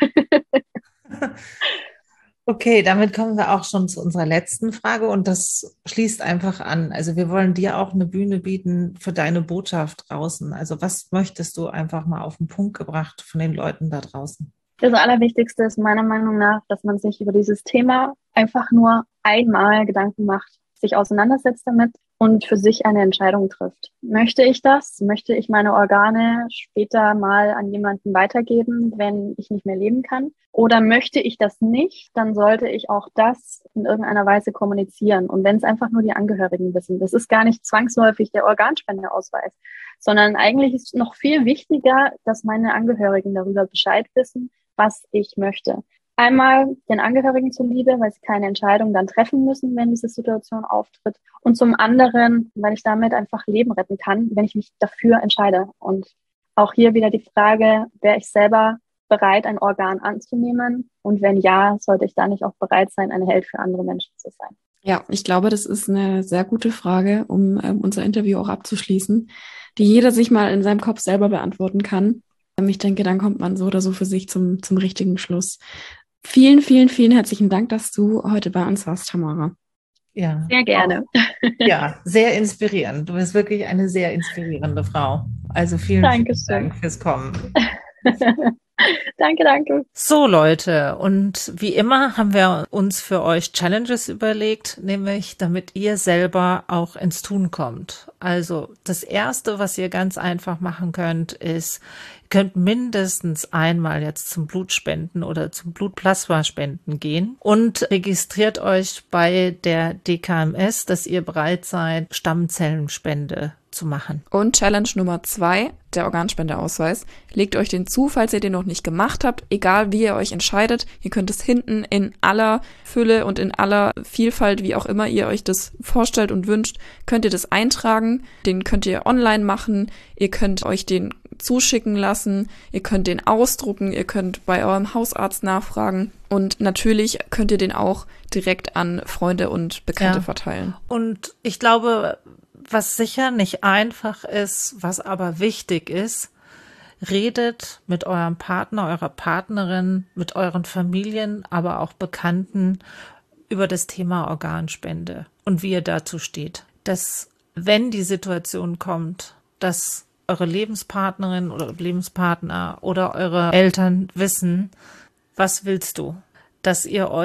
Speaker 3: Okay, damit kommen wir auch schon zu unserer letzten Frage und das schließt einfach an. Also wir wollen dir auch eine Bühne bieten für deine Botschaft draußen. Also was möchtest du einfach mal auf den Punkt gebracht von den Leuten da draußen?
Speaker 1: Das Allerwichtigste ist meiner Meinung nach, dass man sich über dieses Thema einfach nur einmal Gedanken macht, sich auseinandersetzt damit und für sich eine Entscheidung trifft. Möchte ich das? Möchte ich meine Organe später mal an jemanden weitergeben, wenn ich nicht mehr leben kann? Oder möchte ich das nicht? Dann sollte ich auch das in irgendeiner Weise kommunizieren. Und wenn es einfach nur die Angehörigen wissen, das ist gar nicht zwangsläufig der Organspendeausweis, sondern eigentlich ist noch viel wichtiger, dass meine Angehörigen darüber Bescheid wissen, was ich möchte. Einmal den Angehörigen zuliebe, weil sie keine Entscheidung dann treffen müssen, wenn diese Situation auftritt. Und zum anderen, weil ich damit einfach Leben retten kann, wenn ich mich dafür entscheide. Und auch hier wieder die Frage, wäre ich selber bereit, ein Organ anzunehmen? Und wenn ja, sollte ich da nicht auch bereit sein, ein Held für andere Menschen zu sein?
Speaker 2: Ja, ich glaube, das ist eine sehr gute Frage, um ähm, unser Interview auch abzuschließen, die jeder sich mal in seinem Kopf selber beantworten kann. Ich denke, dann kommt man so oder so für sich zum, zum richtigen Schluss. Vielen, vielen, vielen herzlichen Dank, dass du heute bei uns warst, Tamara.
Speaker 3: Ja,
Speaker 1: sehr gerne.
Speaker 3: Auch, ja, sehr inspirierend. Du bist wirklich eine sehr inspirierende Frau. Also vielen, vielen Dank fürs Kommen.
Speaker 1: Danke, danke.
Speaker 3: So Leute, und wie immer haben wir uns für euch Challenges überlegt, nämlich damit ihr selber auch ins Tun kommt. Also das Erste, was ihr ganz einfach machen könnt, ist, ihr könnt mindestens einmal jetzt zum Blutspenden oder zum Blutplasmaspenden gehen und registriert euch bei der D K M S, dass ihr bereit seid, Stammzellenspende zu machen.
Speaker 2: Und Challenge Nummer zwei, der Organspendeausweis. Legt euch den zu, falls ihr den noch nicht gemacht habt, egal wie ihr euch entscheidet. Ihr könnt es hinten in aller Fülle und in aller Vielfalt, wie auch immer ihr euch das vorstellt und wünscht, könnt ihr das eintragen. Den könnt ihr online machen. Ihr könnt euch den zuschicken lassen. Ihr könnt den ausdrucken. Ihr könnt bei eurem Hausarzt nachfragen. Und natürlich könnt ihr den auch direkt an Freunde und Bekannte ja. verteilen.
Speaker 3: Und ich glaube, was sicher nicht einfach ist, was aber wichtig ist, redet mit eurem Partner, eurer Partnerin, mit euren Familien, aber auch Bekannten über das Thema Organspende und wie ihr dazu steht. Dass, wenn die Situation kommt, dass eure Lebenspartnerin oder Lebenspartner oder eure Eltern wissen, was willst du? Dass ihr euch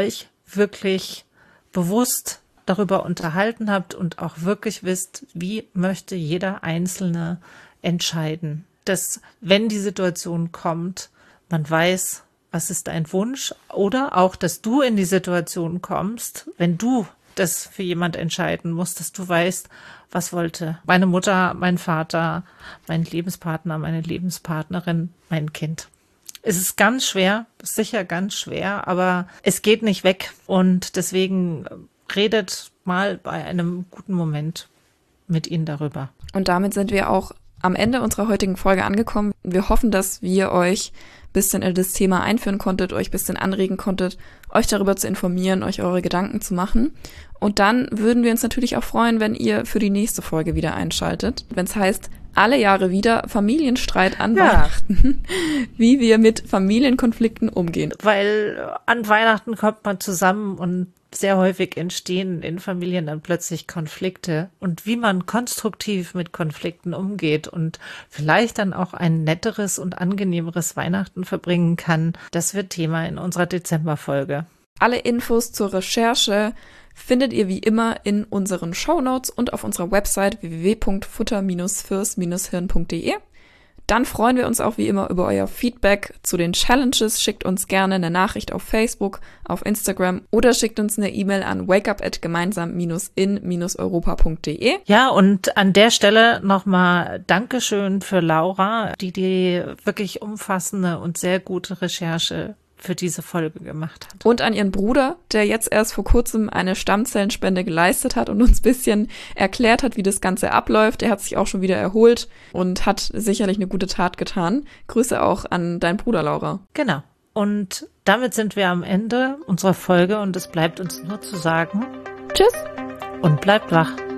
Speaker 3: wirklich bewusst darüber unterhalten habt und auch wirklich wisst, wie möchte jeder Einzelne entscheiden. Dass, wenn die Situation kommt, man weiß, was ist dein Wunsch, oder auch, dass du in die Situation kommst, wenn du das für jemand entscheiden musst, dass du weißt, was wollte meine Mutter, mein Vater, mein Lebenspartner, meine Lebenspartnerin, mein Kind. Es ist ganz schwer, sicher ganz schwer, aber es geht nicht weg und deswegen redet mal bei einem guten Moment mit ihnen darüber.
Speaker 2: Und damit sind wir auch am Ende unserer heutigen Folge angekommen. Wir hoffen, dass wir euch ein bisschen in das Thema einführen konntet, euch ein bisschen anregen konntet, euch darüber zu informieren, euch eure Gedanken zu machen. Und dann würden wir uns natürlich auch freuen, wenn ihr für die nächste Folge wieder einschaltet. Wenn es heißt, alle Jahre wieder Familienstreit an
Speaker 3: Ja.
Speaker 2: Weihnachten, wie wir mit Familienkonflikten umgehen.
Speaker 3: Weil an Weihnachten kommt man zusammen und sehr häufig entstehen in Familien dann plötzlich Konflikte und wie man konstruktiv mit Konflikten umgeht und vielleicht dann auch ein netteres und angenehmeres Weihnachten verbringen kann, das wird Thema in unserer Dezemberfolge.
Speaker 2: Alle Infos zur Recherche findet ihr wie immer in unseren Shownotes und auf unserer Website w w w punkt futter fürs hirn punkt de. Dann freuen wir uns auch wie immer über euer Feedback zu den Challenges. Schickt uns gerne eine Nachricht auf Facebook, auf Instagram oder schickt uns eine E-Mail an wakeup at gemeinsam in europa punkt de.
Speaker 3: Ja, und an der Stelle nochmal Dankeschön für Laura, die die wirklich umfassende und sehr gute Recherche für diese Folge gemacht hat.
Speaker 2: Und an ihren Bruder, der jetzt erst vor kurzem eine Stammzellenspende geleistet hat und uns ein bisschen erklärt hat, wie das Ganze abläuft. Er hat sich auch schon wieder erholt und hat sicherlich eine gute Tat getan. Grüße auch an deinen Bruder, Laura.
Speaker 3: Genau. Und damit sind wir am Ende unserer Folge und es bleibt uns nur zu sagen,
Speaker 2: Tschüss
Speaker 3: und bleibt wach.